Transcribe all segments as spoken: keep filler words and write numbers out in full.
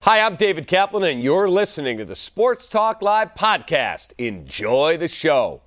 Hi, I'm David Kaplan, and you're listening to the Sports Talk Live podcast. Enjoy the show.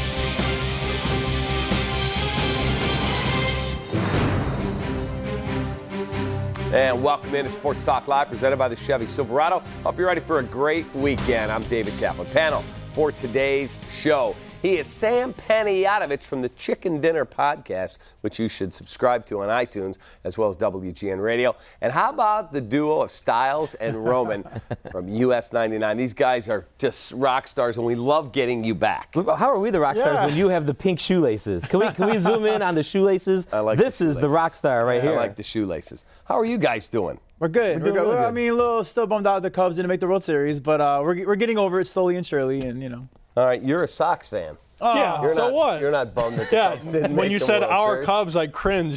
And welcome into Sports Talk Live, presented by the Chevy Silverado. Hope you're ready for a great weekend. I'm David Kaplan. Panel for today's show. He is Sam Panayotovich from the Chicken Dinner Podcast, which you should subscribe to on iTunes, as well as W G N Radio. And how about the duo of Styles and Roman from U S ninety-nine? These guys are just rock stars, and we love getting you back. How are we the rock stars yeah. when you have the pink shoelaces? Can we can we zoom in on the shoelaces? I like this the is the rock star right yeah, here. I like the shoelaces. How are you guys doing? We're good. We're We're, doing good. really Well, I good. mean, a little still bummed out the Cubs didn't make the World Series, but uh, we're we're getting over it slowly and surely, and you know. All right, you're a Sox fan. Oh, Yeah, You're so not, what? You're not bummed that the Yeah, Cubs didn't when make you the said World our Series? Cubs, I cringed.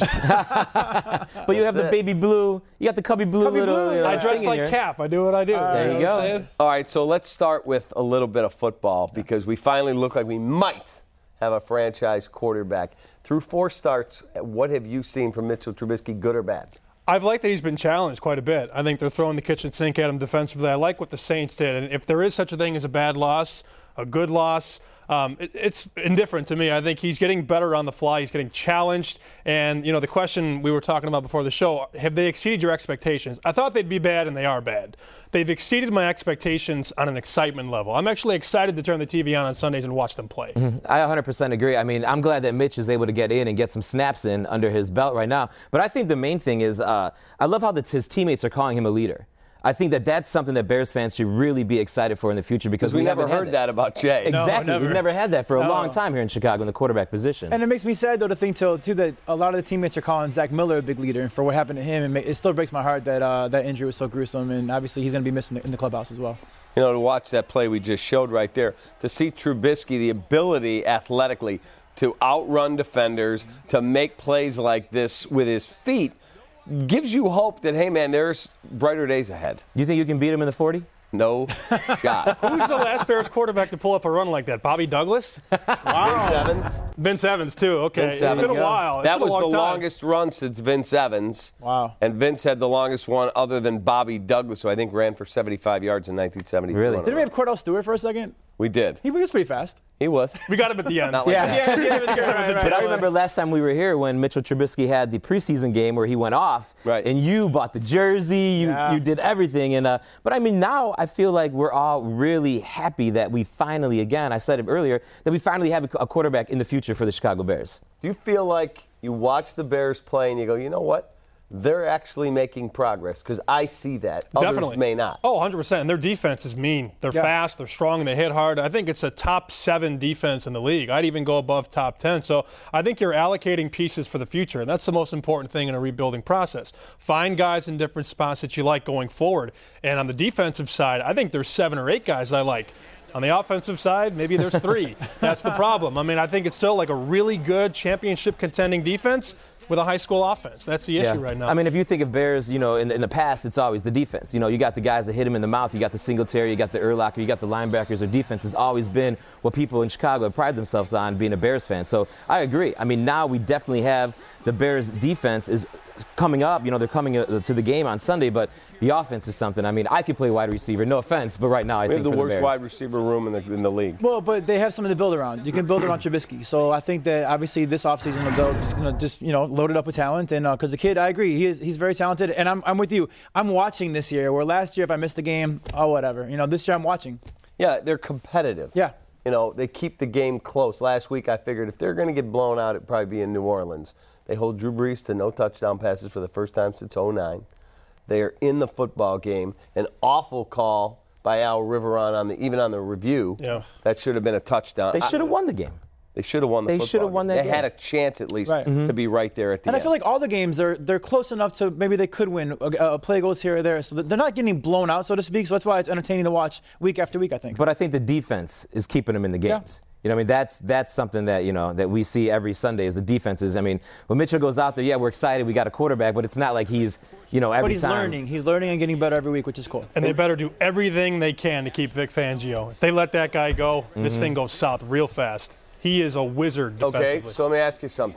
But you have the it. baby blue. You got the cubby blue Cubby little. blue, you know, I dress thing in like here. Cap. I do what I do. There you know what go. I'm saying? All right, so let's start with a little bit of football because we finally look like we might have a franchise quarterback. Through four starts, what have you seen from Mitchell Trubisky, good or bad? I've liked that he's been challenged quite a bit. I think they're throwing the kitchen sink at him defensively. I like what the Saints did. And if there is such a thing as a bad loss, a good loss, um, it, it's indifferent to me. I think he's getting better on the fly. He's getting challenged. And, you know, the question we were talking about before the show, have they exceeded your expectations? I thought they'd be bad, and they are bad. They've exceeded my expectations on an excitement level. I'm actually excited to turn the T V on on Sundays and watch them play. I one hundred percent agree. I mean, I'm glad that Mitch is able to get in and get some snaps in under his belt right now. But I think the main thing is uh, I love how the, his teammates are calling him a leader. I think that that's something that Bears fans should really be excited for in the future because We, we, never haven't heard had that about Jay. Exactly. never. We've never had that for a No. long time here in Chicago in the quarterback position. And it makes me sad though to think too, too that a lot of the teammates are calling Zach Miller a big leader for what happened to him, and ma- it still breaks my heart that uh, that injury was so gruesome, and obviously he's going to be missing in the clubhouse as well. You know, to watch that play we just showed right there, to see Trubisky, the ability athletically to outrun defenders, to make plays like this with his feet, gives you hope that, hey, man, there's brighter days ahead. You think you can beat him in the forty? No shot. Who's the last Bears quarterback to pull up a run like that? Bobby Douglas? Vince Evans. Vince Evans, too. Okay. Vince It's Evans. been a Yeah. while. It's That been a was the long time. longest run since Vince Evans. Wow. And Vince had the longest one other than Bobby Douglas, who I think ran for seventy-five yards in nineteen seventy-two. Really? Didn't we have Cordell Stewart for a second? We did. He was pretty fast. He was. We got him at the end. Not like Yeah. that. Yeah, yeah, it was good. Right, right, But I right. remember last time we were here when Mitchell Trubisky had the preseason game where he went off, Right. and you bought the jersey, you Yeah. you did everything, and uh, but I mean now I feel like we're all really happy that we finally, again, I said it earlier, that we finally have a, a quarterback in the future for the Chicago Bears. Do you feel like you watch the Bears play and you go, you know what? They're actually making progress? Because I see that. Others Definitely. may not. Oh, one hundred percent. And their defense is mean. They're Yeah. fast, they're strong, and they hit hard. I think it's a top seven defense in the league. I'd even go above top ten. So I think you're allocating pieces for the future, and that's the most important thing in a rebuilding process. Find guys in different spots that you like going forward. And on the defensive side, I think there's seven or eight guys I like. On the offensive side, maybe there's three. That's the problem. I mean, I think it's still like a really good championship contending defense with a high school offense. That's the issue right now. I mean, if you think of Bears, you know, in, in the past, it's always the defense. You know, you got the guys that hit him in the mouth. You got the Singletary, you got the Urlacher, you got the linebackers. Their defense has always been what people in Chicago have prided themselves on, being a Bears fan. So I agree. I mean, now we definitely have the Bears defense is coming up. You know, they're coming to the game on Sunday, but the offense is something. I mean, I could play wide receiver. No offense, but right now I We think have the for worst Bears. wide receiver room in the, in the league. Well, but they have something to build around. You can build around Trubisky. So I think that obviously this offseason they're just going to just, you know, load it up with talent. And because uh, the kid, I agree, he is he's very talented. And I'm, I'm with you. I'm watching this year, where last year if I missed a game, oh, whatever. You know, this year I'm watching. Yeah, they're competitive. Yeah. You know, they keep the game close. Last week I figured if they're going to get blown out, it'd probably be in New Orleans. They hold Drew Brees to no touchdown passes for the first time since oh nine. They are in the football game. An awful call by Al Riveron on the even on the review. Yeah. That should have been a touchdown. They should have won the game. They should have won the They football should have game. won that They had game. a chance at least Right. to be right there at the And end. I feel like all the games, they're, they're close enough to maybe they could win. A, a play goes here or there. So they're not getting blown out, so to speak. So that's why it's entertaining to watch week after week, I think. But I think the defense is keeping them in the games. You know, I mean, that's that's something that, you know, that we see every Sunday is the defenses. I mean, when Mitchell goes out there, yeah, we're excited, we got a quarterback, but it's not like he's, you know, every But he's time. learning. He's learning and getting better every week, which is cool. And they better do everything they can to keep Vic Fangio. If they let that guy go, this thing goes south real fast. He is a wizard defensively. Okay, so let me ask you something.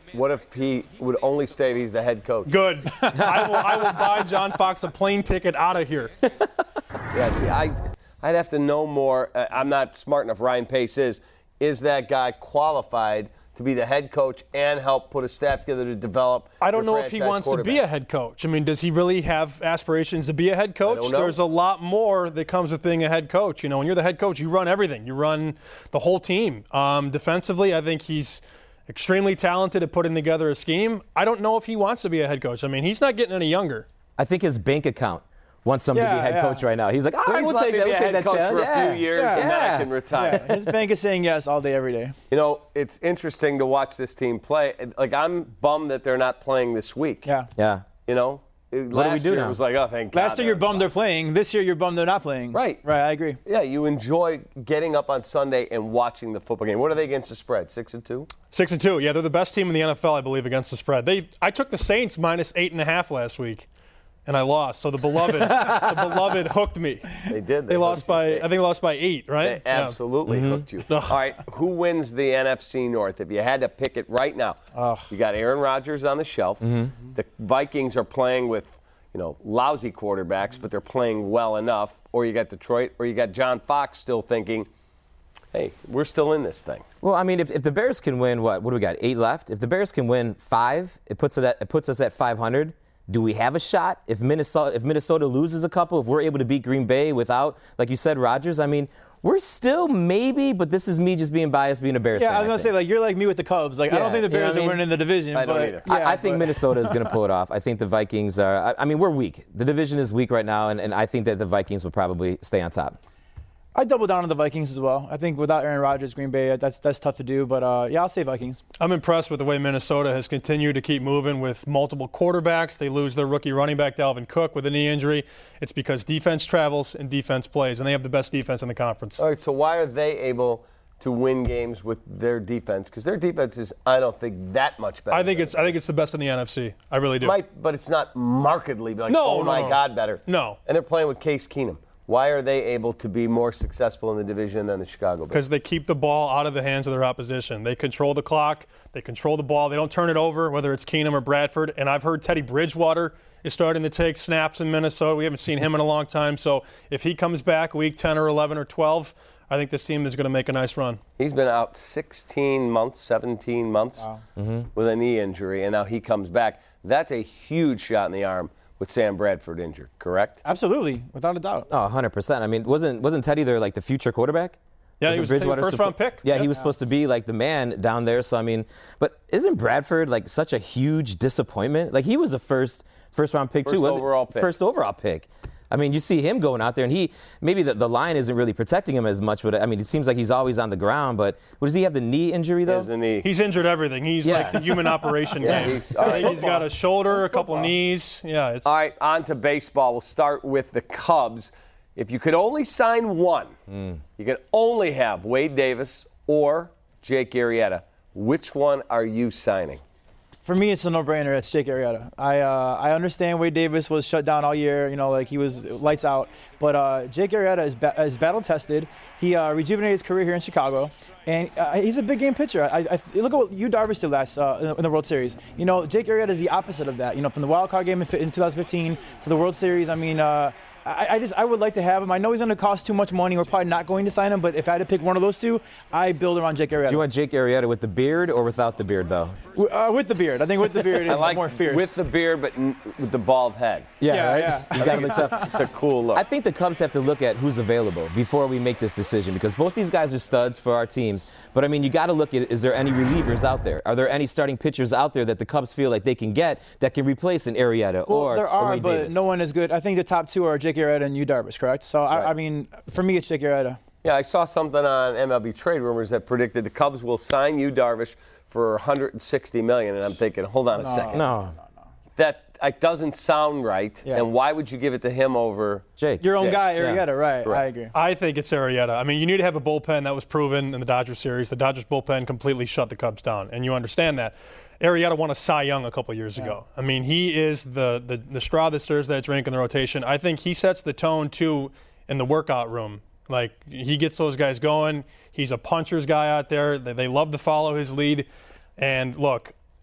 What if he would only stay if he's the head coach? Good. I will, I will buy John Fox a plane ticket out of here. Yeah, see, I, I'd have to know more. Uh, I'm not smart enough. Ryan Pace is. Is that guy qualified to be the head coach and help put a staff together to develop? I don't your know if he franchise wants to be a head coach. I mean, does he really have aspirations to be a head coach? I don't know. There's a lot more that comes with being a head coach. You know, when you're the head coach, you run everything. You run the whole team. Um, defensively, I think he's extremely talented at putting together a scheme. I don't know if he wants to be a head coach. I mean, he's not getting any younger. I think his bank account wants him Yeah, to be head yeah. coach right now. He's like, all right, Please we'll let take me that. be We'll a take head that coach chance. for yeah. a few years, Yeah. and then I Yeah. can retire. Yeah, his bank is saying yes all day, every day. You know, it's interesting to watch this team play. Like, I'm bummed that they're not playing this week. Yeah. Yeah. You know, do last we do year now? it was like, oh, thank God. Last year you're they're- bummed they're playing. This year you're bummed they're not playing. Right. Right, I agree. Yeah, you enjoy getting up on Sunday and watching the football game. What are they against the spread? Six and two? Six and two. Yeah, they're the best team in the N F L, I believe, against the spread. They, I took the Saints minus eight and a half last week, and I lost. So the beloved, the beloved hooked me. They did. They lost hooked by, you. I think they lost by eight, right? They absolutely hooked you. All right, who wins the N F C North? If you had to pick it right now, you got Aaron Rodgers on the shelf. The Vikings are playing with, you know, lousy quarterbacks, but they're playing well enough. Or you got Detroit, or you got John Fox still thinking, hey, we're still in this thing. Well, I mean, if, if the Bears can win, what? What do we got? Eight left. If the Bears can win five, it puts it at, it puts us at five hundred. Do we have a shot? If Minnesota if Minnesota loses a couple, if we're able to beat Green Bay without, like you said, Rodgers, I mean, we're still maybe, but this is me just being biased, being a Bears fan. Yeah, I was gonna think. say, like, you're like me with the Cubs. Like, I Yeah, don't think the you know Bears what I mean? are winning the division. I don't but, either. I, yeah, I think but- Minnesota is going to pull it off. I think the Vikings are. I, I mean, we're weak. The division is weak right now, and, and I think that the Vikings will probably stay on top. I double down on the Vikings as well. I think without Aaron Rodgers, Green Bay, that's that's tough to do. But uh, yeah, I'll say Vikings. I'm impressed with the way Minnesota has continued to keep moving with multiple quarterbacks. They lose their rookie running back, Dalvin Cook, with a knee injury. It's because defense travels and defense plays, and they have the best defense in the conference. All right, so why are they able to win games with their defense? Because their defense is, I don't think, that much better. I think than it's I think it's the best in the N F C. I really do. might, but it's not markedly like, No, oh no, my no. God, better. No. And they're playing with Case Keenum. Why are they able to be more successful in the division than the Chicago Bears? Because they keep the ball out of the hands of their opposition. They control the clock. They control the ball. They don't turn it over, whether it's Keenum or Bradford. And I've heard Teddy Bridgewater is starting to take snaps in Minnesota. We haven't seen him in a long time. So if he comes back week ten or eleven or twelve, I think this team is going to make a nice run. He's been out sixteen months, seventeen months Wow. with a knee injury, and now he comes back. That's a huge shot in the arm with Sam Bradford injured, correct? Absolutely, without a doubt. Oh, one hundred percent. I mean, wasn't wasn't Teddy their like the future quarterback? Yeah, he Wasn't was the Bridgewater first suppo- round pick. Yeah, Yeah. he was supposed to be like the man down there. So I mean, but isn't Bradford like such a huge disappointment? Like he was a first first round pick First too, wasn't overall pick. First overall pick. I mean, you see him going out there, and he maybe the, the line isn't really protecting him as much. But I mean, it seems like he's always on the ground. But what, does he have the knee injury though? Isn't he? He's injured everything. He's Yeah. like the human operation Yeah, guy. he's- all I right. think he's got a shoulder, a couple knees. Yeah, it's All right, on to baseball. We'll start with the Cubs. If you could only sign one, you could only have Wade Davis or Jake Arrieta. Which one are you signing? For me, it's a no-brainer. It's Jake Arrieta. I uh, I understand Wade Davis was shut down all year. You know, like he was lights out. But uh, Jake Arrieta is, ba- is battle-tested. He uh, rejuvenated his career here in Chicago, and uh, he's a big game pitcher. I, I, look at what Yu Darvish did last uh, in the World Series. You know, Jake Arrieta is the opposite of that. You know, from the wild card game in in twenty fifteen to the World Series. I mean. Uh, I, I just I would like to have him. I know he's going to cost too much money. We're probably not going to sign him. But if I had to pick one of those two, I build around Jake Arrieta. Do you want Jake Arrieta with the beard or without the beard though? Uh, with the beard. I think with the beard is I like more fierce. with the beard, but n- with the bald head. Yeah, right. yeah. He's got to mix up. It's a cool look. I think the Cubs have to look at who's available before we make this decision because both these guys are studs for our teams. But, I mean, you got to look at, is there any relievers out there? Are there any starting pitchers out there that the Cubs feel like they can get that can replace an Arrieta Well, or there or are, Wade but Davis? no one is good. I think the top two are Jake Arrieta and Yu Darvish, correct? So, I, I mean, for me, it's Jake Arrieta. Yeah, I saw something on M L B Trade Rumors that predicted the Cubs will sign Yu Darvish for one hundred sixty million dollars, and I'm thinking, hold on a second. No. That it doesn't sound right. Yeah. And why would you give it to him over Jake. Your own Jake, guy, yeah. Arrieta, right? I Correct. agree. I think it's Arrieta. I mean, you need to have a bullpen that was proven in the Dodgers series. The Dodgers bullpen completely shut the Cubs down, and you understand that. Arrieta won a Cy Young a couple years ago. I mean, he is the, the, the straw that stirs that drink in the rotation. I think he sets the tone, too, in the workout room. Like, he gets those guys going. He's a puncher's guy out there. They, they love to follow his lead. And, look,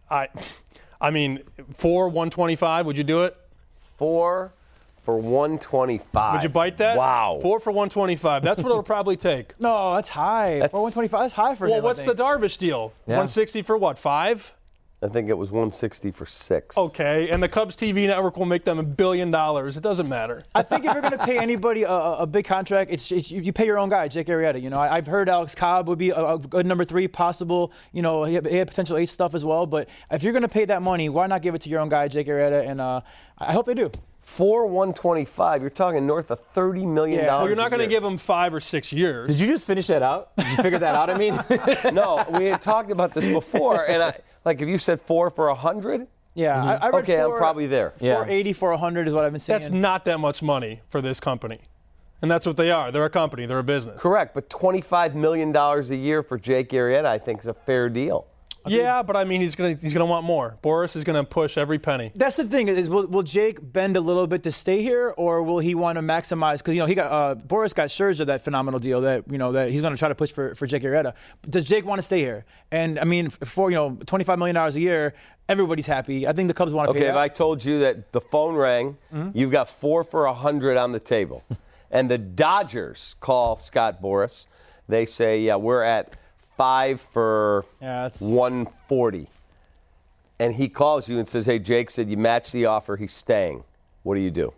I, I mean, for one twenty-five, would you do it? Four for one twenty-five. Would you bite that? Wow. Four for one twenty-five. That's what it'll probably take. No, that's high. That's- For one twenty-five, that's high for Well, him. I what's the think. Darvish deal? Yeah. one sixty for what, five? I think it was one sixty for six. Okay, and the Cubs T V network will make them a billion dollars. It doesn't matter. I think if you're going to pay anybody a, a big contract, it's, it's you pay your own guy, Jake Arrieta. You know, I, I've heard Alex Cobb would be a, a good number three, possible. You know, he had, he had potential ace stuff as well. But if you're going to pay that money, why not give it to your own guy, Jake Arrieta? And uh, I hope they do. For one twenty-five, you're talking north of thirty million dollars. Yeah. Well, you're not going to give them five or six years. Did you just finish that out? Did you figure that out? I mean, No, we had talked about this before, and I like if you said four for a hundred. Yeah, I, I read Okay, I'm four- probably there. Yeah. four eighty for one hundred is what I've been saying. That's not that much money for this company. And that's what they are. They're a company. They're a business. Correct, but twenty-five million dollars a year for Jake Arrieta, I think, is a fair deal. Yeah, but I mean, he's gonna he's gonna want more. Boris is gonna push every penny. That's the thing is, will, will Jake bend a little bit to stay here, or will he want to maximize? Because you know he got uh, Boris got Scherzer that phenomenal deal that you know that he's going to try to push for for Jake Arrieta. Does Jake want to stay here? And I mean, for you know twenty-five million dollars a year, everybody's happy. I think the Cubs want to Okay, pay if that. I told you that the phone rang, Mm-hmm. you've got four for a hundred on the table, and the Dodgers call Scott Boras, they say, yeah, we're at five for Yeah, that's- one forty. And he calls you and says, hey, Jake said you match the offer, he's staying. What do you do?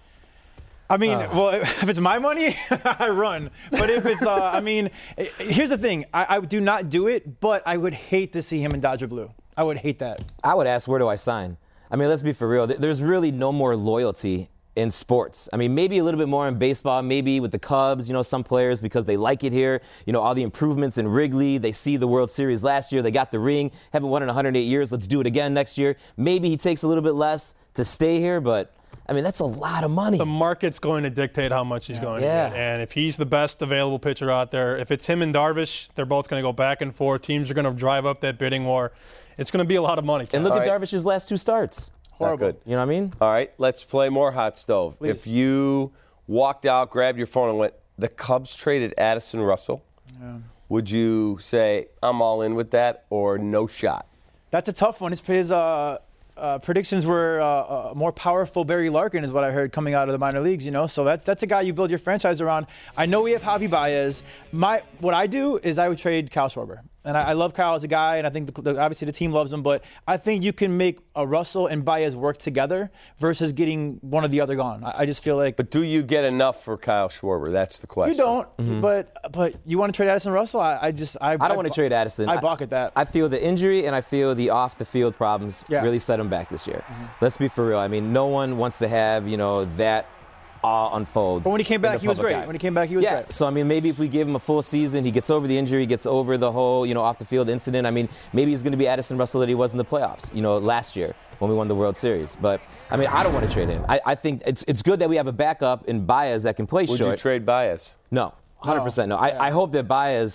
I mean, well, if it's my money, I run. But if it's, uh, I mean, eh, here's the thing: I, I do not do it, but I would hate to see him in Dodger blue. I would hate that. I would ask, where do I sign? I mean, let's be for real. Th- There's really no more loyalty in sports. I mean, maybe a little bit more in baseball, maybe with the Cubs, you know, some players because they like it here. You know, all the improvements in Wrigley. They see the World Series last year. They got the ring. Haven't won in one hundred eight years. Let's do it again next year. Maybe he takes a little bit less to stay here, but, I mean, that's a lot of money. The market's going to dictate how much he's going Yeah. to get. And if he's the best available pitcher out there, if it's him and Darvish, they're both going to go back and forth. Teams are going to drive up that bidding war. It's going to be a lot of money. And look All at right. Darvish's last two starts. Not good. You know what I mean? All right, let's play more hot stove. If you walked out, grabbed your phone, and went, the Cubs traded Addison Russell, would you say, I'm all in with that, or no shot? That's a tough one. His, his uh, uh, predictions were uh, uh, more powerful. Barry Larkin is what I heard coming out of the minor leagues. You know, so that's that's a guy you build your franchise around. I know we have Javi Baez. My what I do is I would trade Kyle Schwarber. And I, I love Kyle as a guy, and I think the, the, obviously the team loves him. But I think you can make a Russell and Baez work together versus getting one or the other gone. I, I just feel like. But do you get enough for Kyle Schwarber? That's the question. You don't, but but you want to trade Addison Russell? I, I just I, I don't want to trade Addison. I balk at that. I feel the injury and I feel the off-the-field problems Yeah. really set him back this year. Let's be for real. I mean, no one wants to have, you know, that all unfold. But when he came in the back, he was public great. eye. When he came back, he was yeah. great. So I mean, maybe if we give him a full season, he gets over the injury, gets over the whole, you know, off-the-field incident. I mean, maybe he's going to be Addison Russell that he was in the playoffs, you know, last year when we won the World Series. But I mean, I don't want to trade him. I, I think it's it's good that we have a backup in Baez that can play Would short. you trade Baez? No, one hundred percent no. I, I hope that Baez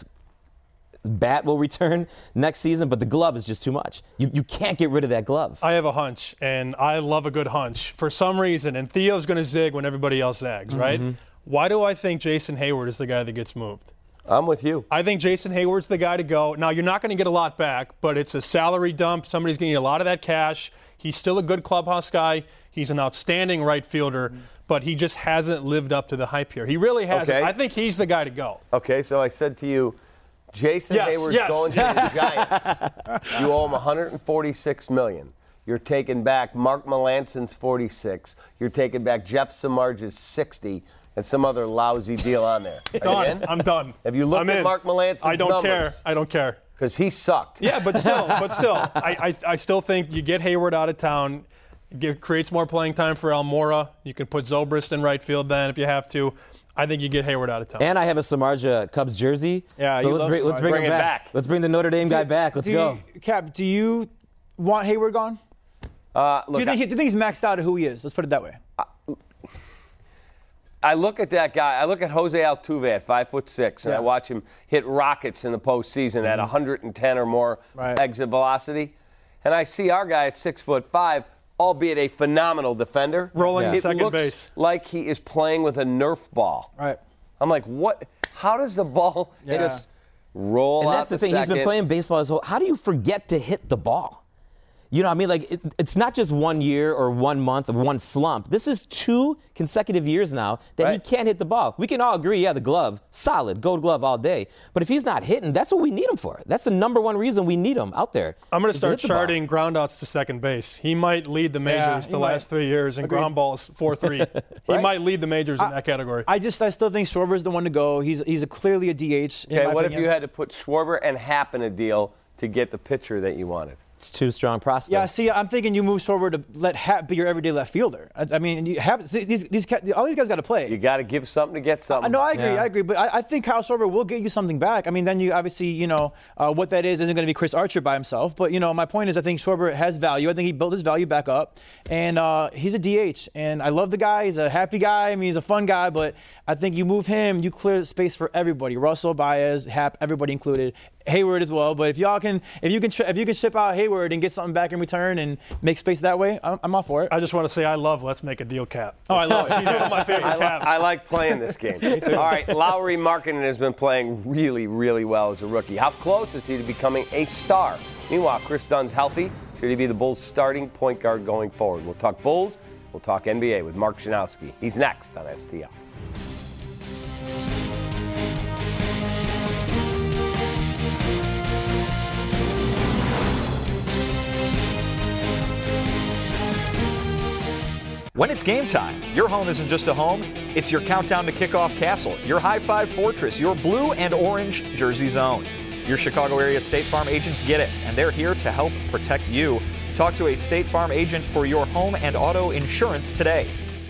bat will return next season, but the glove is just too much. You you can't get rid of that glove. I have a hunch, and I love a good hunch for some reason. And Theo's going to zig when everybody else zags, right? Why do I think Jason Hayward is the guy that gets moved? I'm with you. I think Jason Hayward's the guy to go. Now, you're not going to get a lot back, but it's a salary dump. Somebody's going to get a lot of that cash. He's still a good clubhouse guy. He's an outstanding right fielder, but he just hasn't lived up to the hype here. He really hasn't. Okay. I think he's the guy to go. Okay, so I said to you, Jason Yes, Hayward's yes. going to the Giants. You owe him one hundred forty-six million dollars. You're taking back Mark Melanson's forty-six. You're taking back Jeff Samardz's sixty, and some other lousy deal on there. Are you Done. in? I'm done. Have you looked I'm at in. Mark Melanson's I don't care. numbers? I don't care. Because he sucked. Yeah, but still, but still, I, I, I still think you get Hayward out of town, give, creates more playing time for Almora. You can put Zobrist in right field then if you have to. I think you get Hayward out of town. And I have a Samardzija Cubs jersey. Yeah, so you let's love bring, let's Samardzija. bring, Bring him it back. back. Let's bring the Notre Dame guy back. Let's do go. You, Cap, do you want Hayward gone? Uh, Do look, you, think I, he, do you think he's maxed out at who he is? Let's put it that way. I look at that guy. I look at Jose Altuve at five foot six, and Yeah. I watch him hit rockets in the postseason at one hundred ten or more Right. exit velocity, and I see our guy at six foot five, albeit a phenomenal defender, Rolling it second looks base. like he is playing with a Nerf ball. Right. I'm like, what? How does the ball Yeah. just roll And out that's the thing. second? He's been playing baseball his whole. How do you forget to hit the ball? You know what I mean? Like, it, it's not just one year or one month or one slump. This is two consecutive years now that right. he can't hit the ball. We can all agree, yeah, the glove, solid, gold glove all day. But if he's not hitting, that's what we need him for. That's the number one reason we need him out there. I'm going to start charting groundouts to second base. He might lead the majors yeah, the might. last three years in Agreed. ground balls, four three. He right? might lead the majors I, in that category. I just, I still think Schwarber's the one to go. He's, he's a, clearly a D H. Okay, what if you had to put Schwarber and Happ in a deal to get the pitcher that you wanted? It's two strong prospects. Yeah, see, I'm thinking you move Schwarber to let Happ be your everyday left fielder. I, I mean, you have, these, these, all these guys got to play. You got to give something to get something. I know, I agree, Yeah. I agree. But I, I think Kyle Schwarber will get you something back. I mean, then you obviously, you know, uh, what that is isn't going to be Chris Archer by himself. But, you know, my point is I think Schwarber has value. I think he built his value back up. And uh, he's a D H. And I love the guy. He's a happy guy. I mean, he's a fun guy. But I think you move him, you clear space for everybody. Russell, Baez, Happ, everybody included. Hayward as well. But if y'all can, if you can, tri- if you can ship out Hayward and get something back in return and make space that way, I'm, I'm all for it. I just want to say I love Let's Make a Deal Cap. Oh, I love it. He's one of my favorite I, li- caps. I like playing this game. All right, Lowry Markkanen has been playing really, really well as a rookie. How close is he to becoming a star? Meanwhile, Chris Dunn's healthy. Should he be the Bulls' starting point guard going forward? We'll talk Bulls. We'll talk N B A with Mark Schanowski. He's next on S T L. When it's game time, your home isn't just a home, it's your countdown to kickoff castle, your high-five fortress, your blue and orange jersey zone. Your Chicago area State Farm agents get it, and they're here to help protect you. Talk to a State Farm agent for your home and auto insurance today.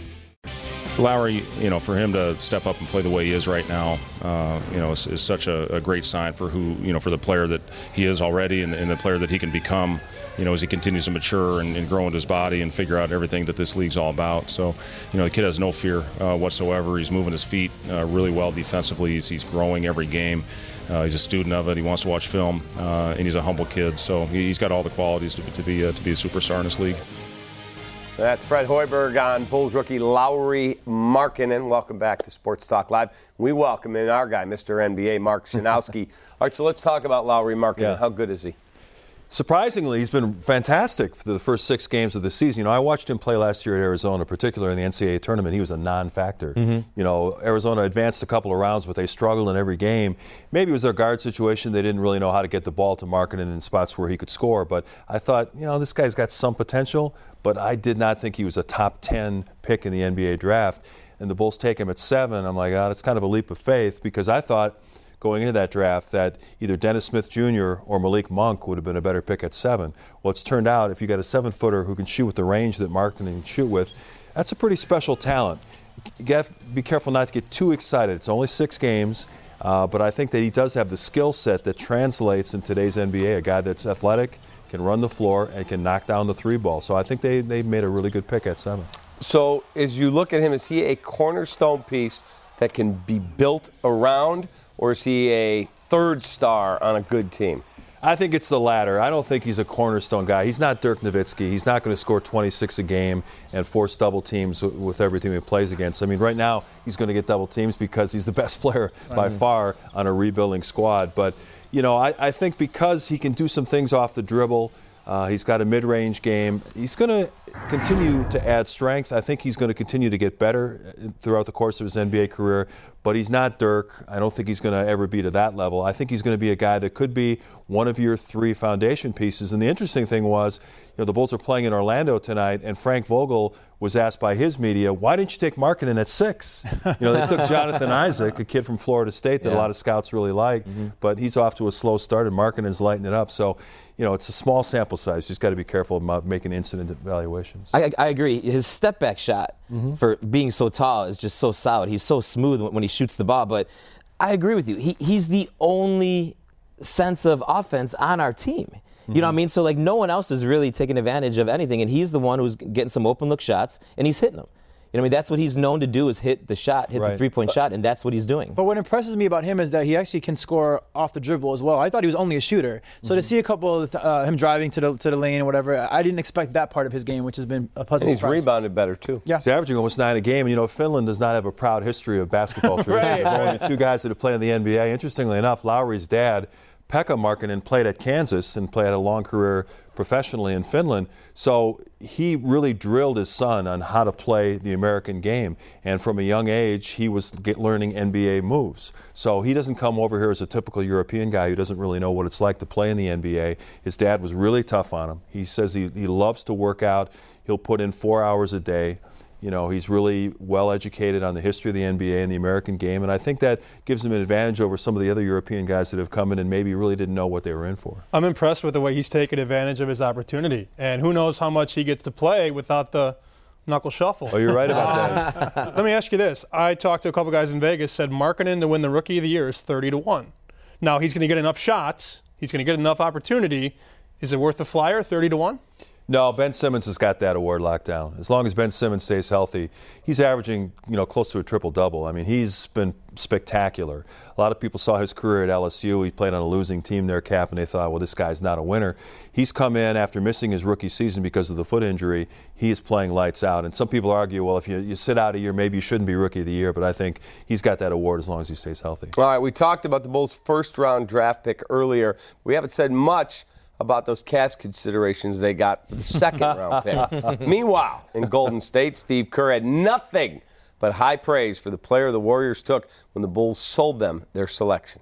Lowry, you know, for him to step up and play the way he is right now, uh, you know, is, is such a, a great sign for who, you know, for the player that he is already and, and the player that he can become, you know, as he continues to mature and, and grow into his body and figure out everything that this league's all about. So, you know, the kid has no fear uh, whatsoever. He's moving his feet uh, really well defensively. He's, he's growing every game. Uh, he's a student of it. He wants to watch film, uh, and he's a humble kid. So he, he's got all the qualities to, to be a, to be a superstar in this league. That's Fred Hoiberg on Bulls rookie Lowry Markkanen. Welcome back to Sports Talk Live. We welcome in our guy, Mister N B A, Mark Schanowski. All right, so let's talk about Lowry Markkanen. Yeah. How good is he? Surprisingly, he's been fantastic for the first six games of the season. You know, I watched him play last year at Arizona, particularly in the N C double A tournament. He was a non-factor. Mm-hmm. You know, Arizona advanced a couple of rounds, but they struggled in every game. Maybe it was their guard situation. They didn't really know how to get the ball to Markkanen in spots where he could score. But I thought, you know, this guy's got some potential, but I did not think he was a top ten pick in the N B A draft. And the Bulls take him at seven. I'm like, oh, it's kind of a leap of faith because I thought going into that draft that either Dennis Smith Junior or Malik Monk would have been a better pick at seven. Well, it's turned out if you got a seven-footer who can shoot with the range that Markkanen can shoot with, that's a pretty special talent. You got to be careful not to get too excited. It's only six games, uh, but I think that he does have the skill set that translates in today's N B A, a guy that's athletic, can run the floor, and can knock down the three ball. So I think they, they made a really good pick at seven. So as you look at him, is he a cornerstone piece that can be built around, or is he a third star on a good team? I think it's the latter. I don't think he's a cornerstone guy. He's not Dirk Nowitzki. He's not going to score twenty-six a game and force double teams with every team he plays against. I mean, right now he's going to get double teams because he's the best player by far on a rebuilding squad. But, you know, I, I think because he can do some things off the dribble, uh, he's got a mid-range game, he's going to continue to add strength. I think he's going to continue to get better throughout the course of his N B A career, but he's not Dirk. I don't think he's going to ever be to that level. I think he's going to be a guy that could be one of your three foundation pieces. And the interesting thing was, you know, the Bulls are playing in Orlando tonight, and Frank Vogel was asked by his media, why didn't you take Markkanen at six? You know, they took Jonathan Isaac, a kid from Florida State that yeah. a lot of scouts really like, mm-hmm. but he's off to a slow start, and Markkanen's lighting it up. So, you know, it's a small sample size. You just got to be careful about making incident evaluations. I, I agree. His step back shot mm-hmm. for being so tall is just so solid. He's so smooth when he shoots the ball. But I agree with you. He, he's the only sense of offense on our team. You know what I mean? So, like, no one else is really taking advantage of anything, and he's the one who's getting some open look shots, and he's hitting them. You know what I mean? That's what he's known to do is hit the shot, hit right. the three-point shot, and that's what he's doing. But what impresses me about him is that he actually can score off the dribble as well. I thought he was only a shooter. So mm-hmm. to see a couple of uh, him driving to the to the lane or whatever, I didn't expect that part of his game, which has been a puzzle. And he's surprise. rebounded better, too. Yeah. He's averaging almost nine a game. And, you know, Finland does not have a proud history of basketball tradition. right. There's only two guys that have played in the N B A. Interestingly enough, Lowry's dad Pekka Markkanen played at Kansas and played a long career professionally in Finland. So he really drilled his son on how to play the American game. And from a young age, he was get learning N B A moves. So he doesn't come over here as a typical European guy who doesn't really know what it's like to play in the N B A. His dad was really tough on him. He says he, he loves to work out. He'll put in four hours a day. You know, he's really well educated on the history of the N B A and the American game, and I think that gives him an advantage over some of the other European guys that have come in and maybe really didn't know what they were in for. I'm impressed with the way he's taken advantage of his opportunity, and who knows how much he gets to play without the knuckle shuffle. Oh, you're right about that. Let me ask you this. I talked to a couple guys in Vegas, said Markkanen to win the Rookie of the Year is thirty to one. Now, he's going to get enough shots. He's going to get enough opportunity. Is it worth the flyer, thirty to one? No, Ben Simmons has got that award locked down. As long as Ben Simmons stays healthy, he's averaging, you know, close to a triple-double. I mean, he's been spectacular. A lot of people saw his career at L S U. He played on a losing team there, Cap, and they thought, well, this guy's not a winner. He's come in after missing his rookie season because of the foot injury. He is playing lights out. And some people argue, well, if you, you sit out a year, maybe you shouldn't be Rookie of the Year. But I think he's got that award as long as he stays healthy. All right, we talked about the Bulls' first-round draft pick earlier. We haven't said much about those cash considerations they got for the second-round pick. Meanwhile, in Golden State, Steve Kerr had nothing but high praise for the player the Warriors took when the Bulls sold them their selection.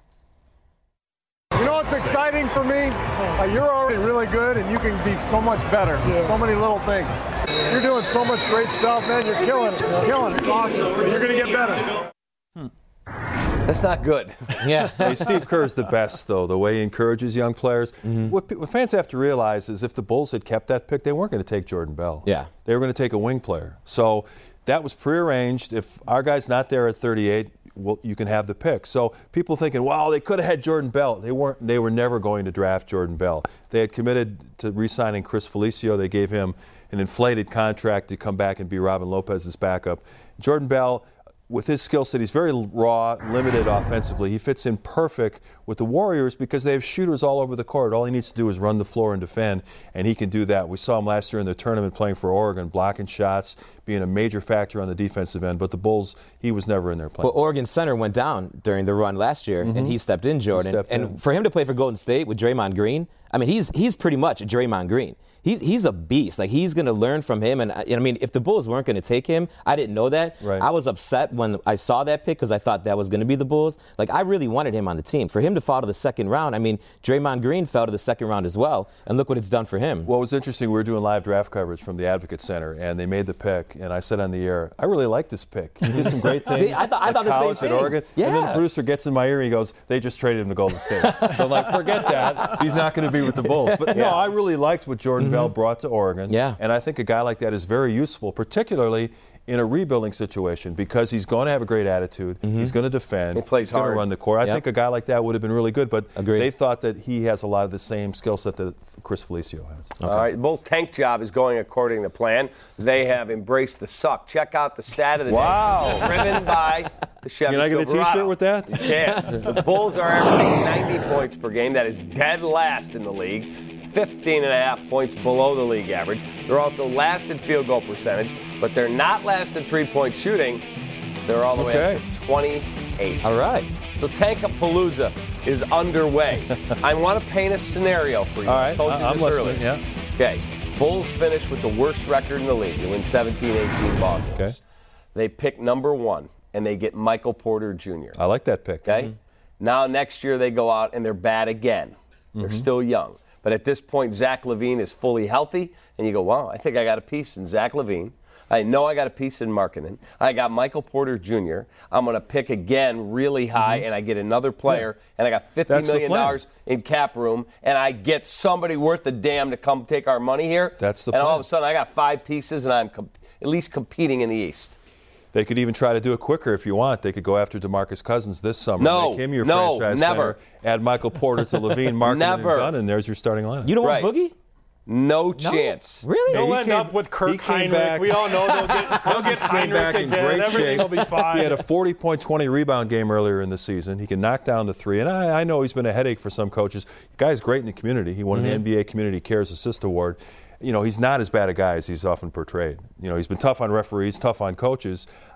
You know what's exciting for me? Uh, you're already really good, and you can be so much better. Yeah. So many little things. You're doing so much great stuff, man. You're killing it. You're killing it. It's awesome. You're going to get better. Hmm. That's not good. Yeah. Hey, Steve Kerr is the best, though, the way he encourages young players. Mm-hmm. What, what fans have to realize is if the Bulls had kept that pick, they weren't going to take Jordan Bell. Yeah. They were going to take a wing player. So that was prearranged. If our guy's not there at thirty-eight, well, you can have the pick. So people thinking, wow, they could have had Jordan Bell. They weren't. They were never going to draft Jordan Bell. They had committed to re-signing Chris Felicio. They gave him an inflated contract to come back and be Robin Lopez's backup. Jordan Bell, with his skill set, he's very raw, limited offensively. He fits in perfect with the Warriors because they have shooters all over the court. All he needs to do is run the floor and defend, and he can do that. We saw him last year in the tournament playing for Oregon, blocking shots, being a major factor on the defensive end. But the Bulls, he was never in their plans. Well, Oregon center went down during the run last year, mm-hmm. and he stepped in, Jordan. Stepped and in. For him to play for Golden State with Draymond Green, I mean, he's he's pretty much Draymond Green. He's he's a beast. Like, he's going to learn from him. And, I mean, if the Bulls weren't going to take him, I didn't know that. Right. I was upset when I saw that pick because I thought that was going to be the Bulls. Like, I really wanted him on the team. For him to fall to the second round, I mean, Draymond Green fell to the second round as well. And look what it's done for him. Well, it was interesting. We were doing live draft coverage from the Advocate Center, and they made the pick. And I said on the air, I really like this pick. He did some great things. See, I thought, I thought the same thing. At Oregon. Yeah. And then the producer gets in my ear and he goes, they just traded him to Golden State. So I'm like, forget that. He's not going to be with the Bulls. But no, I really liked what Jordan mm-hmm. Bell brought to Oregon. Yeah. And I think a guy like that is very useful, particularly in a rebuilding situation, because he's going to have a great attitude. Mm-hmm. He's going to defend. He plays he's going hard. to run the court. I yep. think a guy like that would have been really good, but Agreed. They thought that he has a lot of the same skill set that Chris Felicio has. Okay. All right, the Bulls' tank job is going according to plan. They have embraced the suck. Check out the stat of the wow. day. Driven by the Chevy Can I get Silverado. a T-shirt with that? You can. The Bulls are averaging ninety points per game. That is dead last in the league. fifteen and a half points below the league average. They're also last in field goal percentage, but they're not last in three-point shooting. They're all the okay. way up to twenty-eight. All right. So Tankapalooza is underway. I want to paint a scenario for you. All right. I told you I'm this listening. earlier. Yeah. Okay. Bulls finish with the worst record in the league. They win seventeen, eighteen ball games. Okay. They pick number one, and they get Michael Porter Junior I like that pick. Okay. Mm-hmm. Now next year they go out and they're bad again. They're mm-hmm. still young. But at this point, Zach LaVine is fully healthy, and you go, wow, I think I got a piece in Zach LaVine. I know I got a piece in Markkanen. I got Michael Porter Junior I'm going to pick again really high, mm-hmm. and I get another player, yeah. and I got fifty That's million dollars in cap room, and I get somebody worth a damn to come take our money here. That's the and plan. all of a sudden, I got five pieces, and I'm comp- at least competing in the East. They could even try to do it quicker if you want. They could go after DeMarcus Cousins this summer. No, make him your no, franchise never. center. Add Michael Porter to LaVine, Markkanen, Never. and Dunn, and there's your starting lineup. You don't Right. want Boogie? No, No? chance. Really? They'll he end came- up with he Kirk came Heinrich. back- We all know they'll get, they'll get came Heinrich back in again. great Everything shape. will be fine. He had a forty-point, twenty rebound game earlier in the season. He can knock down the three. And I, I know he's been a headache for some coaches. The guy's great in the community. He won mm-hmm. an N B A Community Cares Assist Award. You know, he's not as bad a guy as he's often portrayed. You know, he's been tough on referees, tough on coaches.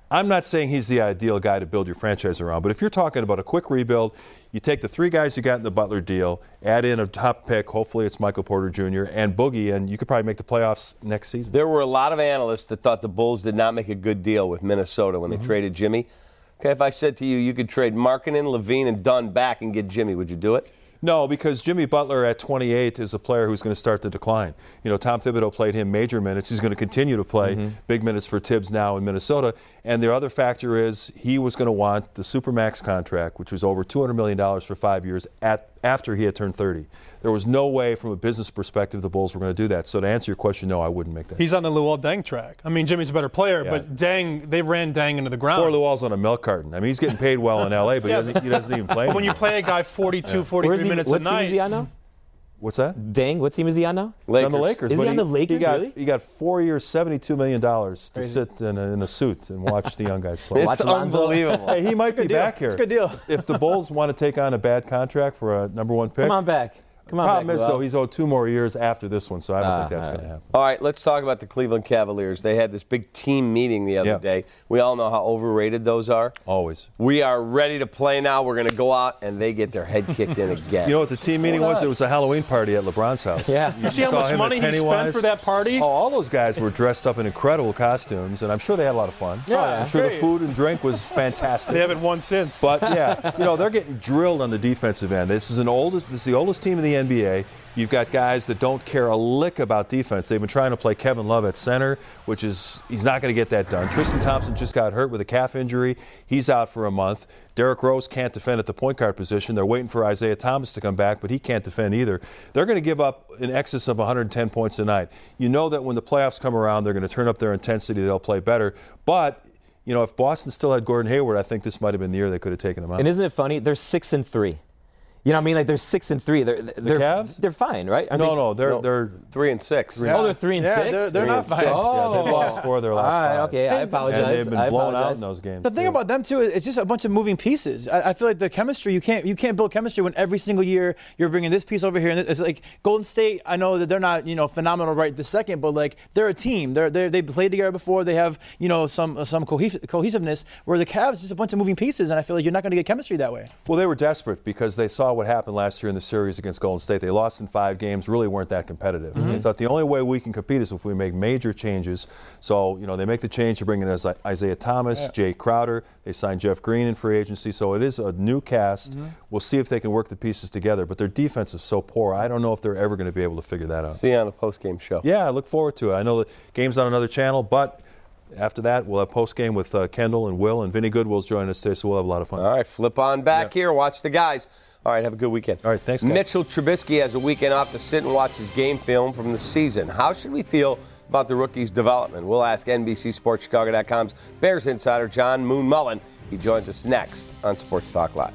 I'm not saying he's the ideal guy to build your franchise around, but if you're talking about a quick rebuild, you take the three guys you got in the Butler deal, add in a top pick, hopefully it's Michael Porter Junior, and Boogie, and you could probably make the playoffs next season. There were a lot of analysts that thought the Bulls did not make a good deal with Minnesota when they mm-hmm. traded Jimmy. Okay, if I said to you, you could trade Markkanen, Levine, and Dunn back and get Jimmy, would you do it? No, because Jimmy Butler at twenty-eight is a player who's going to start to decline. You know, Tom Thibodeau played him major minutes. He's going to continue to play mm-hmm. big minutes for Tibbs now in Minnesota. And the other factor is he was going to want the Supermax contract, which was over two hundred million dollars for five years at after he had turned thirty. There was no way from a business perspective the Bulls were going to do that. So to answer your question, no, I wouldn't make that. He's on the Luol Deng track. I mean, Jimmy's a better player, yeah. but Deng, they ran Deng into the ground. Poor Luol's on a milk carton. I mean, he's getting paid well in L A, but yeah. he, doesn't, he doesn't even play. But when you play a guy forty-two, yeah. forty-three he, minutes what a night. Team is he on now? What's that? Deng, what team is he on now? He's on the Lakers. Is he on the Lakers, he got, really? He got four years, seventy-two million dollars to sit in a, in a suit and watch the young guys play. It's unbelievable. Hey, he might be deal. back here. It's a good deal. If the Bulls want to take on a bad contract for a number one pick. Come on back. Come on Problem back, is, though, he's owed two more years after this one, so I don't uh, think that's going to happen. All right, let's talk about the Cleveland Cavaliers. They had this big team meeting the other yeah. day. We all know how overrated those are. Always. We are ready to play now. We're going to go out, and they get their head kicked in again. You know what the team meeting was? It was a Halloween party at LeBron's house. Yeah. You, you see how much money he spent for that party? Oh, all those guys were dressed up in incredible costumes, and I'm sure they had a lot of fun. Yeah, I'm sure great. The food and drink was fantastic. They haven't won since. But, yeah, you know, they're getting drilled on the defensive end. This is an oldest, this is the oldest team in the N B A. You've got guys that don't care a lick about defense. They've been trying to play Kevin Love at center, which is he's not going to get that done. Tristan Thompson just got hurt with a calf injury. He's out for a month. Derrick Rose can't defend at the point guard position. They're waiting for Isaiah Thomas to come back, but he can't defend either. They're going to give up in excess of one hundred ten points a night. You know that when the playoffs come around, they're going to turn up their intensity. They'll play better. But, you know, if Boston still had Gordon Hayward, I think this might have been the year they could have taken them out. And isn't it funny? They're six and three. You know what I mean? Like, they're six and three. They're, they're, the Cavs? They're fine, right? Are no, they, no, they're, they're three and six. Three oh, and they're three and yeah, six? They're, they're three not and fine. Yeah, they've lost four of their last All right, five. okay, I apologize. And they've been I blown apologize. out in those games. The thing too. about them too is it's just a bunch of moving pieces. I, I feel like the chemistry you can't you can't build chemistry when every single year you're bringing this piece over here. And it's like Golden State. I know that they're not you know phenomenal right this second, but like they're a team. They're they they played together before. They have you know some some cohes- cohesiveness. Where the Cavs is just a bunch of moving pieces, and I feel like you're not going to get chemistry that way. Well, they were desperate because they saw what happened last year in the series against Golden State. They lost in five games, really weren't that competitive. Mm-hmm. They thought the only way we can compete is if we make major changes. So, you know, they make the change to bring in Isaiah Thomas, yeah. Jay Crowder. They signed Jeff Green in free agency. So it is a new cast. Mm-hmm. We'll see if they can work the pieces together. But their defense is so poor. I don't know if they're ever going to be able to figure that out. See you on a post-game show. Yeah, I look forward to it. I know the game's on another channel, but after that, we'll have post-game with uh, Kendall and Will, and Vinny Goodwill's joining us today, so we'll have a lot of fun. All right, flip on back yeah. here. Watch the guys. All right, have a good weekend. All right, thanks, guys. Mitchell Trubisky has a weekend off to sit and watch his game film from the season. How should we feel about the rookie's development? We'll ask N B C Sports Chicago dot com's Bears insider John Moon Mullen. He joins us next on Sports Talk Live.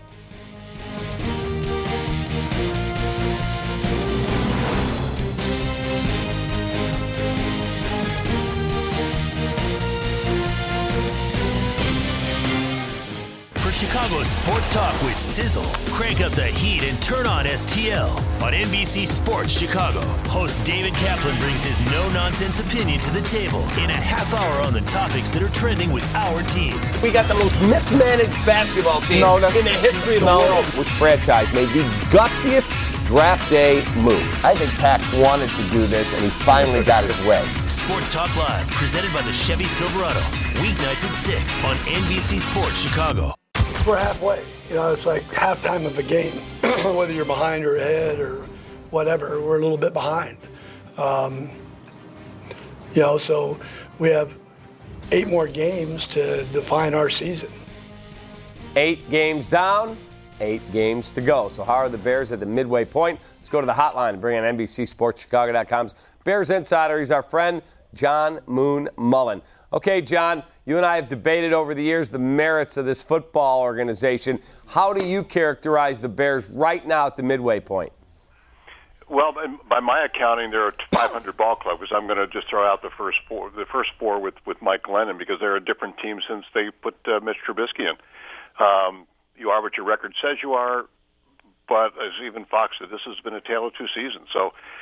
Chicago's Sports Talk with Sizzle. Crank up the heat and turn on S T L. On N B C Sports Chicago, host David Kaplan brings his no-nonsense opinion to the table in a half hour on the topics that are trending with our teams. We got the most mismanaged basketball team no, in the history of the no. world. Which franchise made the gutsiest draft day move? I think Pac wanted to do this, and he finally got his way. Sports Talk Live, presented by the Chevy Silverado. Weeknights at six on N B C Sports Chicago. We're halfway. You know, it's like halftime of a game. Whether you're behind or ahead or whatever, we're a little bit behind. Um, you know, so we have eight more games to define our season. Eight games down, eight games to go. So how are the Bears at the midway point? Let's go to the hotline and bring in N B C Sports Chicago dot com's Bears insider. He's our friend, John Moon Mullen. Okay, John, you and I have debated over the years the merits of this football organization. How do you characterize the Bears right now at the midway point? Well, by my accounting, there are five hundred ball clubs. I'm going to just throw out the first four, the first four with, with Mike Glennon, because they're a different team since they put uh, Mitch Trubisky in. Um, you are what your record says you are, but as even Fox said, this has been a tale of two seasons. So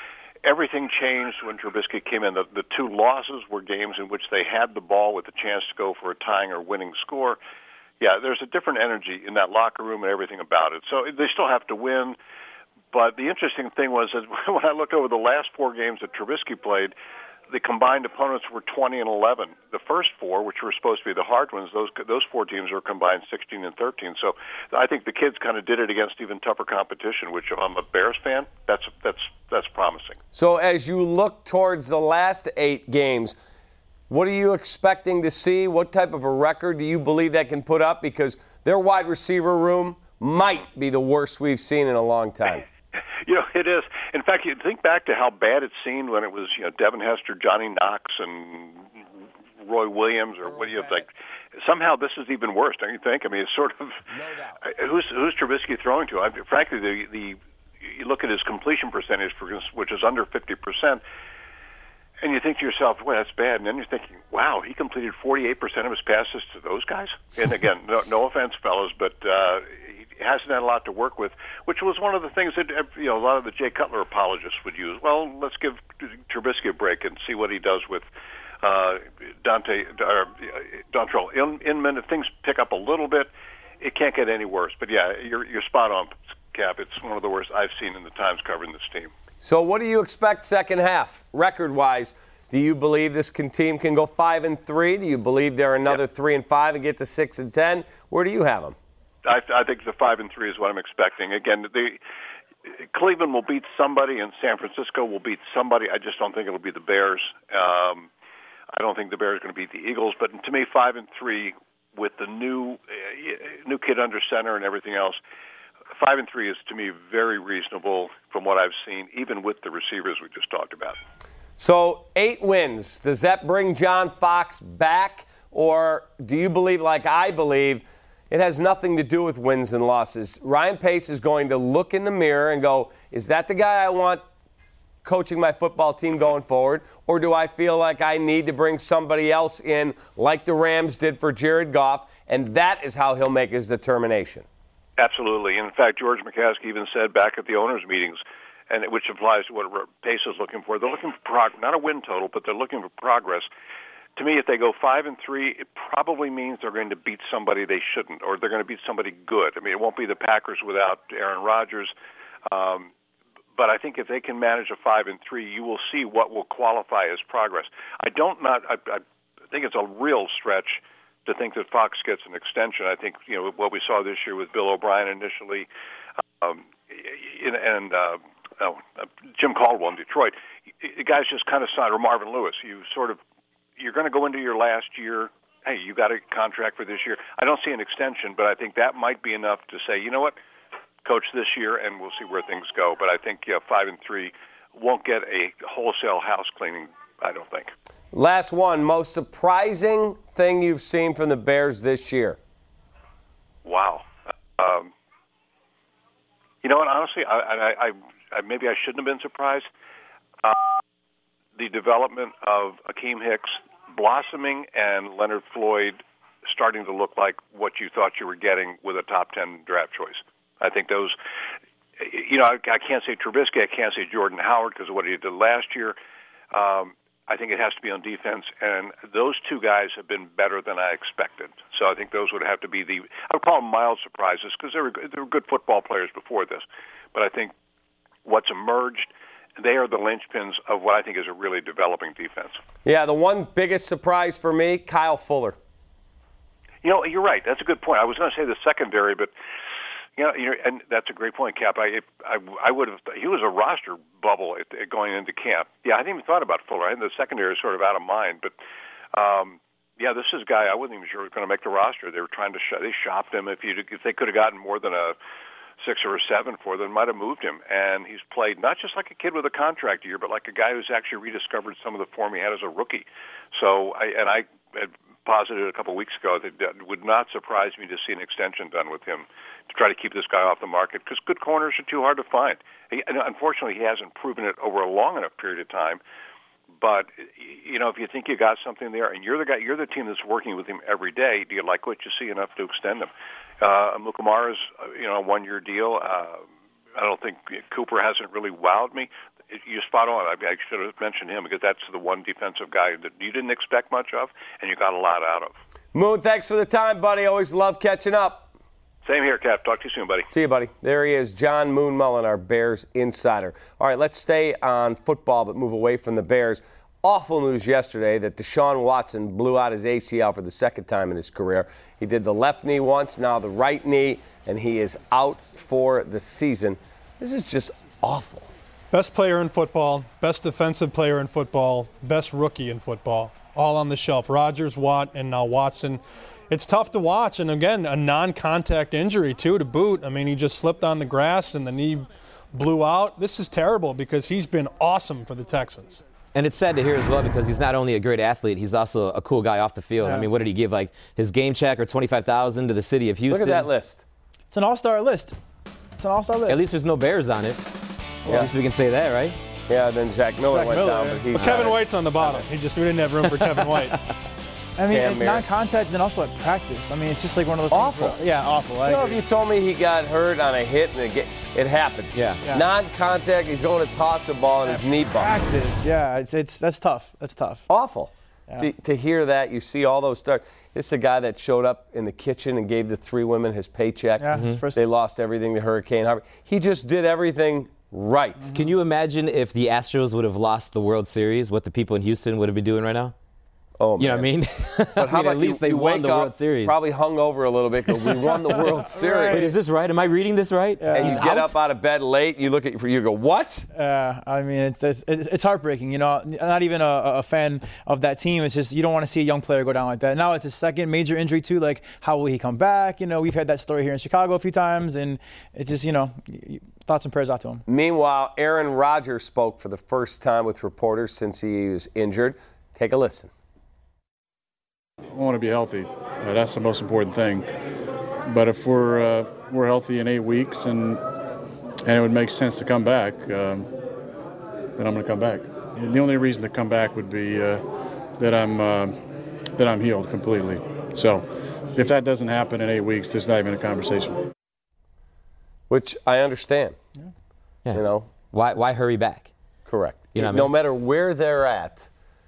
everything changed when Trubisky came in. The, the two losses were games in which they had the ball with a chance to go for a tying or winning score. Yeah, there's a different energy in that locker room and everything about it. So they still have to win. But the interesting thing was that when I looked over the last four games that Trubisky played, the combined opponents were twenty and eleven. The first four, which were supposed to be the hard ones, those those four teams were combined sixteen and thirteen. So I think the kids kind of did it against even tougher competition, which if I'm a Bears fan, that's that's that's promising. So as you look towards the last eight games, what are you expecting to see? What type of a record do you believe they can put up? Because their wide receiver room might be the worst we've seen in a long time. You know, it is. In fact, you think back to how bad it seemed when it was, you know, Devin Hester, Johnny Knox, and Roy Williams, or what do you think? Somehow this is even worse, don't you think? I mean, it's sort of no doubt. Who's who's Trubisky throwing to? I mean, frankly, the the you look at his completion percentage, for which is under fifty percent, and you think to yourself, well, that's bad. And then you're thinking, wow, he completed forty-eight percent of his passes to those guys. And again, no, no offense, fellas, but uh, he hasn't had a lot to work with, which was one of the things that, you know, a lot of the Jay Cutler apologists would use. Well, let's give Trubisky a break and see what he does with uh, Dante or Dontrell Inman. If things pick up a little bit, it can't get any worse. But yeah, you're you're spot on, Cap. It's one of the worst I've seen in the times covering this team. So what do you expect second half, record-wise? Do you believe this can, team can go five and three? Do you believe they're another yep. three and five and get to six and ten? Where do you have them? I, I think the five and three is what I'm expecting. Again, the Cleveland will beat somebody, and San Francisco will beat somebody. I just don't think it'll be the Bears. Um, I don't think the Bears are going to beat the Eagles. But to me, five and three with the new uh, new kid under center and everything else, five and three is to me very reasonable from what I've seen, even with the receivers we just talked about. So eight wins. Does that bring John Fox back, or do you believe, like I believe, it has nothing to do with wins and losses? Ryan Pace is going to look in the mirror and go, is that the guy I want coaching my football team going forward? Or do I feel like I need to bring somebody else in like the Rams did for Jared Goff, and that is how he'll make his determination? Absolutely. In fact, George McCaskey even said back at the owners' meetings, and which applies to what Pace is looking for, they're looking for prog- not a win total, but they're looking for progress. To me, if they go five and three, it probably means they're going to beat somebody they shouldn't, or they're going to beat somebody good. I mean, it won't be the Packers without Aaron Rodgers, um, but I think if they can manage a five and three, you will see what will qualify as progress. I don't not. I, I think it's a real stretch to think that Fox gets an extension. I think you know what we saw this year with Bill O'Brien initially, um, and uh, oh, Jim Caldwell in Detroit. The guys just kind of signed, or Marvin Lewis. You sort of. You're going to go into your last year, hey, you got a contract for this year. I don't see an extension, but I think that might be enough to say, you know what, coach this year, and we'll see where things go. But I think yeah, five and three won't get a wholesale house cleaning, I don't think. Last one, most surprising thing you've seen from the Bears this year? Wow. Um, you know what, honestly, I, I, I, I maybe I shouldn't have been surprised. Uh, the development of Akeem Hicks blossoming and Leonard Floyd starting to look like what you thought you were getting with a top ten draft choice. I think those, you know, I, I can't say Trubisky, I can't say Jordan Howard because of what he did last year. Um, I think it has to be on defense, and those two guys have been better than I expected. So I think those would have to be the, I would call them mild surprises because they were, they were good football players before this. But I think what's emerged, they are the linchpins of what I think is a really developing defense. Yeah, the one biggest surprise for me, Kyle Fuller. You know, you're right. That's a good point. I was going to say the secondary, but you know, you're, and that's a great point, Cap. I, I, I would have. He was a roster bubble at, at going into camp. Yeah, I hadn't even thought about Fuller. I think the secondary is sort of out of mind, but um, yeah, this is a guy I wasn't even sure was going to make the roster. They were trying to sh- they shopped him. If you if they could have gotten more than a six or a seven for them, might have moved him. And he's played not just like a kid with a contract year, but like a guy who's actually rediscovered some of the form he had as a rookie. So, I, and I had posited a couple of weeks ago that it would not surprise me to see an extension done with him to try to keep this guy off the market because good corners are too hard to find. He, and unfortunately, he hasn't proven it over a long enough period of time. But, you know, if you think you got something there and you're the guy, you're the team that's working with him every day, do you like what you see enough to extend him? Uh, Mukamara's, you know, a one-year deal. Uh, I don't think Cooper hasn't really wowed me. you're spot on. I, I should have mentioned him because that's the one defensive guy that you didn't expect much of, and you got a lot out of. Moon, thanks for the time, buddy. Always love catching up. Same here, Cap. Talk to you soon, buddy. See you, buddy. There he is, John Moon Mullen, our Bears insider. All right, let's stay on football but move away from the Bears. Awful news yesterday that Deshaun Watson blew out his A C L for the second time in his career. He did the left knee once, now the right knee, and he is out for the season. This is just awful. Best player in football, best defensive player in football, best rookie in football, all on the shelf. Rodgers, Watt, and now Watson. It's tough to watch, and again, a non-contact injury, too, to boot. I mean, he just slipped on the grass and the knee blew out. This is terrible because he's been awesome for the Texans. And it's sad to hear as well because he's not only a great athlete, he's also a cool guy off the field. Yeah. I mean, what did he give? Like his game check or twenty-five thousand dollars to the city of Houston? Look at that list. It's an all-star list. It's an all-star list. At least there's no Bears on it. Yeah. At least we can say that, right? Yeah, then Zach Miller Zach went Miller, down. yeah. But, he's but Kevin White's on the bottom. He just we didn't have room for Kevin White. I mean, it's non-contact, and then also at practice. I mean, it's just like one of those awful. things. Awful. Yeah, awful. You know, if you told me he got hurt on a hit and it, get, it happens. Yeah. yeah. Non-contact, he's going to toss the ball and his knee bump. Practice, yeah. It's, it's that's tough. That's tough. Awful. Yeah. To, to hear that, you see all those stars. This is the guy that showed up in the kitchen and gave the three women his paycheck. Yeah, mm-hmm. his first. They lost everything to Hurricane Harvey. He just did everything right. Mm-hmm. Can you imagine if the Astros would have lost the World Series, what the people in Houston would have been doing right now? Oh, man. You know what I mean? But how I mean, about at least you, they you won the up, World Series. Probably hung over a little bit because we won the World Series. Wait, is this right? Am I reading this right? Yeah. And you He's get out? up out of bed late, you look at you go, what? Uh, I mean, it's, it's it's heartbreaking. You know, not even a, a fan of that team. It's just you don't want to see a young player go down like that. Now it's his second major injury too. Like, how will he come back? You know, we've had that story here in Chicago a few times, and it's just you know, thoughts and prayers out to him. Meanwhile, Aaron Rodgers spoke for the first time with reporters since he was injured. Take a listen. I want to be healthy. Uh, that's the most important thing. But if we're uh, we're healthy in eight weeks and and it would make sense to come back, um, then I'm going to come back. And the only reason to come back would be uh, that I'm uh, that I'm healed completely. So if that doesn't happen in eight weeks, there's not even a conversation. Which I understand. Yeah. Yeah. You know, why why hurry back? Correct. You know what I no mean? matter where they're at,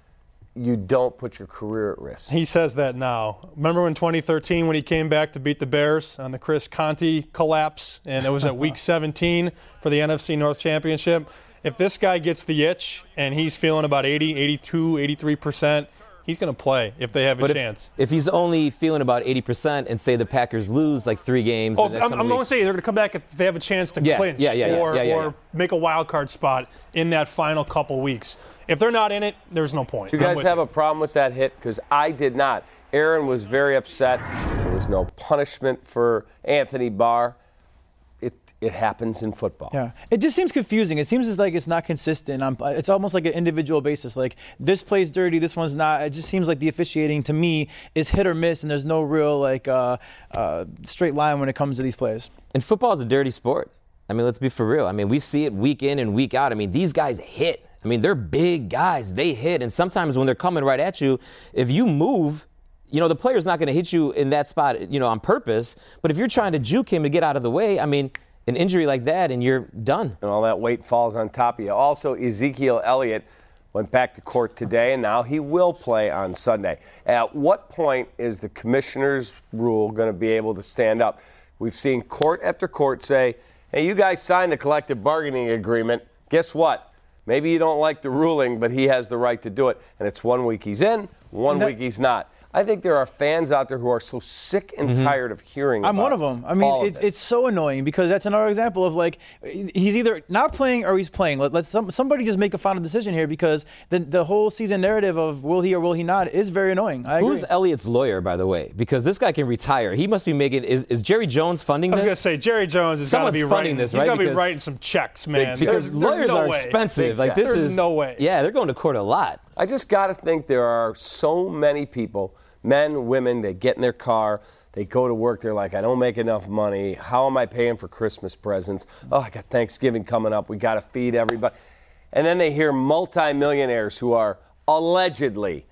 you don't put your career at risk. He says that now. Remember in twenty thirteen when he came back to beat the Bears on the Chris Conte collapse, and it was at week seventeen for the N F C North Championship? If this guy gets the itch and he's feeling about eighty, eighty-two, eighty-three percent, he's going to play if they have a but chance. If, if he's only feeling about eighty percent and say the Packers lose like three games. Oh, the next I'm, I'm going to say they're going to come back if they have a chance to yeah, clinch yeah, yeah, yeah, or, yeah, yeah, yeah. or make a wild card spot in that final couple weeks. If they're not in it, there's no point. Do you guys have you. a problem with that hit? Because I did not. Aaron was very upset. There was no punishment for Anthony Barr. It it happens in football. Yeah, it just seems confusing. It seems as like it's not consistent. Um, it's almost like an individual basis. Like this play's dirty, this one's not. It just seems like the officiating to me is hit or miss, and there's no real like uh, uh, straight line when it comes to these plays. And football is a dirty sport. I mean, let's be for real. I mean, we see it week in and week out. I mean, these guys hit. I mean, they're big guys. They hit. And sometimes when they're coming right at you, if you move, you know, the player's not going to hit you in that spot, you know, on purpose. But if you're trying to juke him to get out of the way, I mean, an injury like that and you're done. And all that weight falls on top of you. Also, Ezekiel Elliott went back to court today, and now he will play on Sunday. At what point is the commissioner's rule going to be able to stand up? We've seen court after court say, hey, you guys signed the collective bargaining agreement. Guess what? Maybe you don't like the ruling, but he has the right to do it. And it's one week he's in, one that, week he's not. I think there are fans out there who are so sick and mm-hmm. tired of hearing I'm about one of them. I mean, it's, it's so annoying because that's another example of like he's either not playing or he's playing. Let, let some, somebody just make a final decision here because the the whole season narrative of will he or will he not is very annoying. I Who's agree. Elliott's lawyer, by the way? Because this guy can retire. He must be making. Is, is Jerry Jones funding this? I was going to say Jerry Jones is got to be funding writing this, He's right? got to be Because, writing some checks, man. Because there's, lawyers there's no are way. expensive. Like this there's is no way. Yeah, they're going to court a lot. I just got to think there are so many people. Men, women, they get in their car, they go to work, they're like, I don't make enough money. How am I paying for Christmas presents? Oh, I got Thanksgiving coming up. We got to feed everybody. And then they hear multimillionaires who are allegedly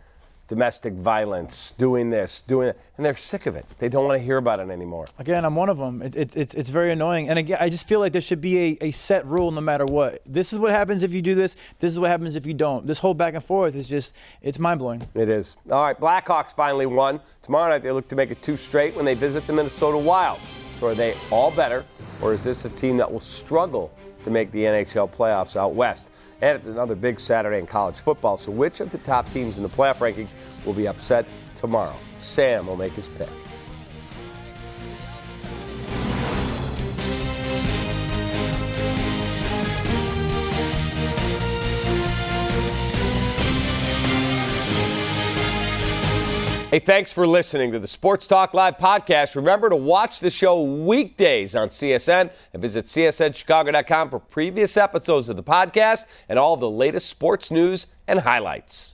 domestic violence, doing this, doing it, and they're sick of it. They don't want to hear about it anymore. Again, I'm one of them. It, it, it's it's very annoying. And again, I just feel like there should be a, a set rule no matter what. This is what happens if you do this. This is what happens if you don't. This whole back and forth is just, it's mind-blowing. It is. All right, Blackhawks finally won. Tomorrow night they look to make it two straight when they visit the Minnesota Wild. So are they all better, or is this a team that will struggle to make the N H L playoffs out west? And it's another big Saturday in college football. So which of the top teams in the playoff rankings will be upset tomorrow? Sam will make his pick. Hey, thanks for listening to the Sports Talk Live podcast. Remember to watch the show weekdays on C S N and visit C S N Chicago dot com for previous episodes of the podcast and all of the latest sports news and highlights.